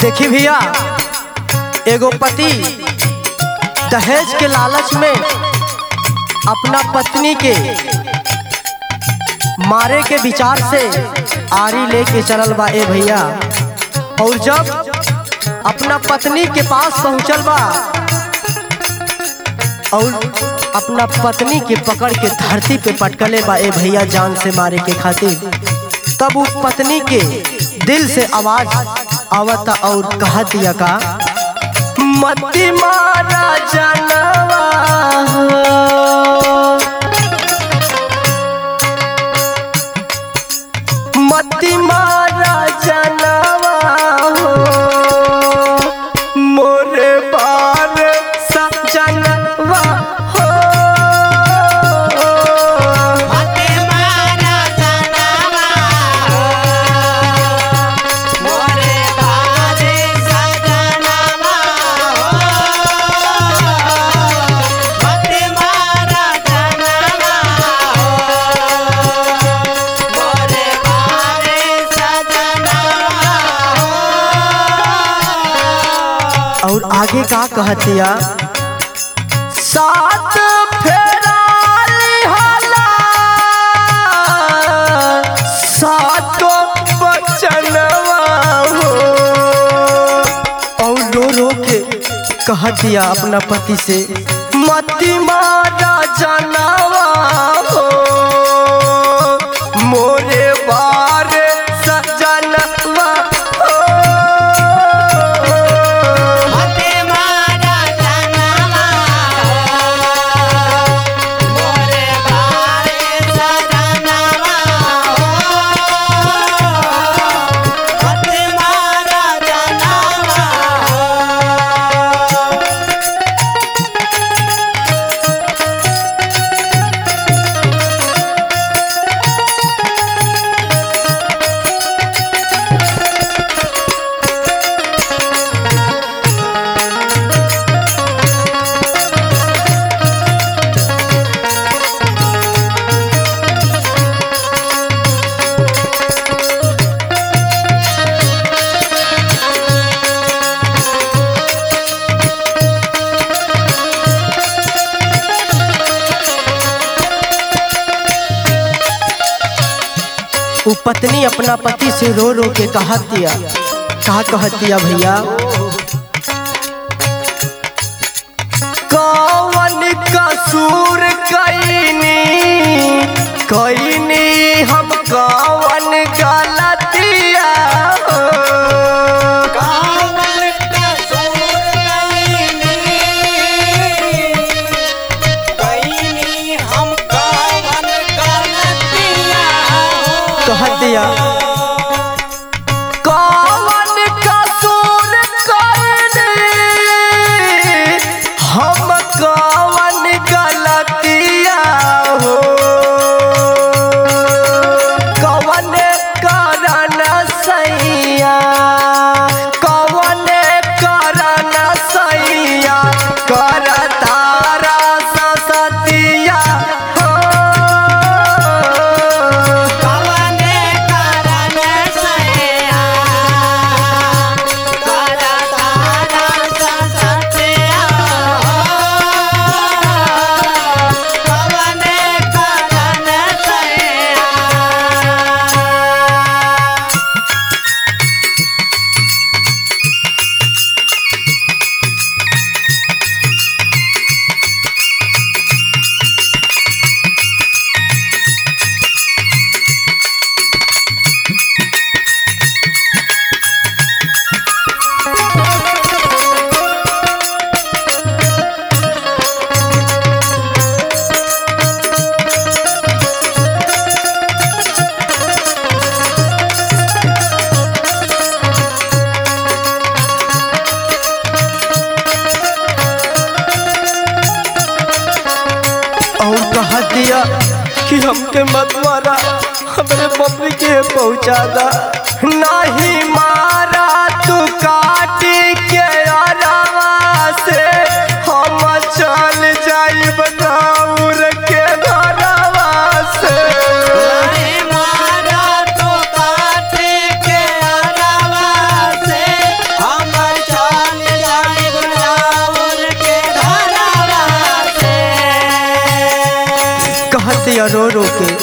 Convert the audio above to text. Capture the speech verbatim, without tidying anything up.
देखी भैया, एगो पति दहेज के लालच में अपना पत्नी के मारे के विचार से आरी लेके चलल बा ए भैया। और जब अपना पत्नी के पास पहुंचल बा और अपना पत्नी के पकड़ के धरती पे पटकले बा ए भैया जान से मारे के खातिर, तब वो पत्नी के दिल से आवाज आवता और कहा दिया का, मती मारा जनवा मती मारा जनवा हो मोरे बार सजनवा हो मती मारा जनवा हो मोरे बार सजनवा हो मती मारा जनवा हो मोरे बार सजनवा हो। और आगे का कहतिया, सात फेराली हला सातो बचनवा हो। और रो रो के कहतिया अपना पति से, मती मारा जनवा हो मोरे बार सजनवा हो मती मारा जनवा हो मोरे बार सजनवा हो मती मारा जनवा हो। वो पत्नी अपना पति से रो रो के कहतिया, कहा कहतिया भैया, कौन कसूर कईनी कईनी हम कौन गलतिया हो। कामल कसूर कईनी कईनी हम कामल गलतिया हो। कहतिया, कौन कसूर कईनी हम कौन गलतिया हो। कौन कारण सैया कौन कारण सैया कर तारा ससतिया हो। कवने कारण सैया कर तारा ससतिया हो। कवने कारण सैया। और कहा दिया कि हमके मत मारा, हमरे पत्नी के पहुंचा दा, नहीं मारा तू काटी के अरवा से हम चल जाइब दौड़ के घरवा से। नहीं मारा तो काटे के अलावा से हम रोके